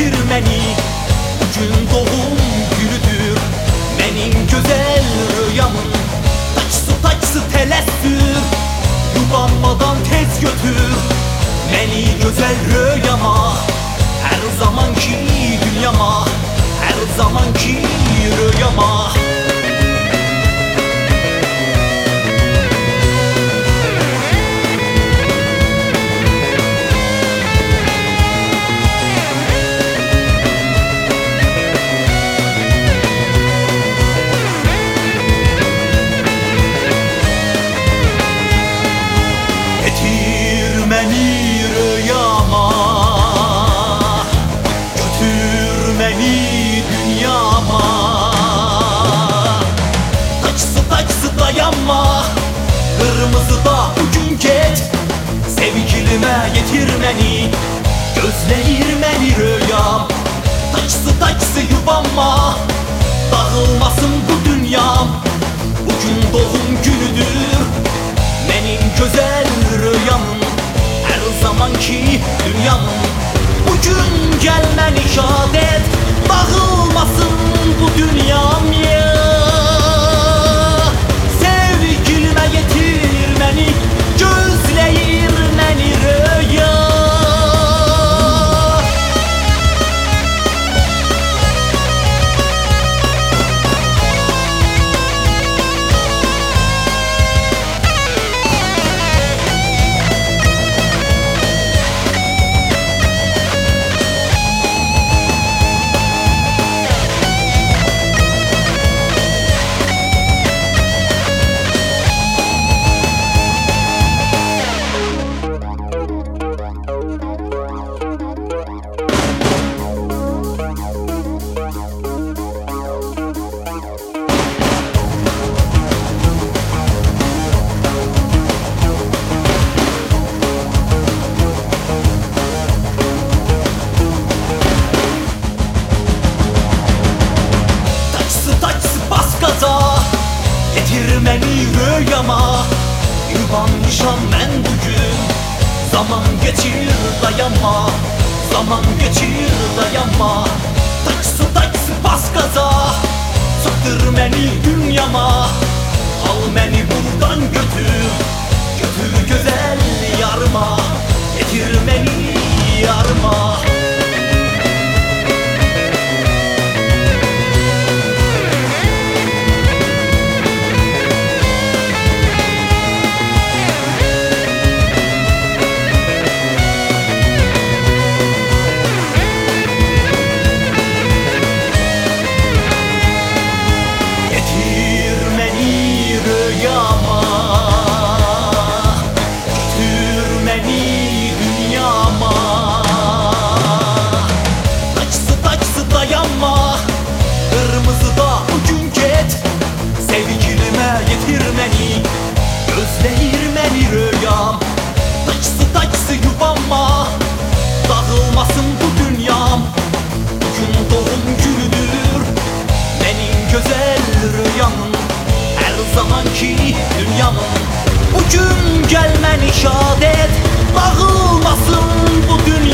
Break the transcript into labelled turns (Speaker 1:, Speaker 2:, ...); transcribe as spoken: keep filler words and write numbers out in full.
Speaker 1: yetirmeni. Bugün doğum günüdür benim güzel rüyamın. Taçsı taçsı telessür, yubanmadan tez götür beni güzel rüyama. Her zamanki dünyama, her zamanki rüyama. Getir beni rüyama, götür beni dünyama. Taçsı taçsı dayanma, kırmızı da bugün get. Sevgilime getir beni, gözleyir beni rüyam. Taçsı taçsı yubanma, dağılmasın bu dünyam. Bugün doğum günüdür benim güzel rüyamın, her zamanki dünyamın. Bugün gelmeni şad et, dağılmasın bu dünyam ya. Sevgilime getir beni, gözleyir beni rüya. Getir beni rüyama, yubanmışam ben bugün. Zaman geçir dayanma, zaman geçir dayanma. Taçsı taçsı bas gaza, sıktır beni dünyama. Al beni buradan götür, götür güzel yarıma. Getir beni yarıma. Rüyama, götür beni dünyama. Taçsı taçsı dayanma, kırmızı da bugün get. Sevgilime getir beni, gözleyir beni rüyam. Taçsı taçsı yubanma, dağılmasın bu dünyam. Bugün doğum günüdür benim güzel rüyamın, her zamanki dünyamın. Bugün gelmeni şad et, dağılmasın bu dünya.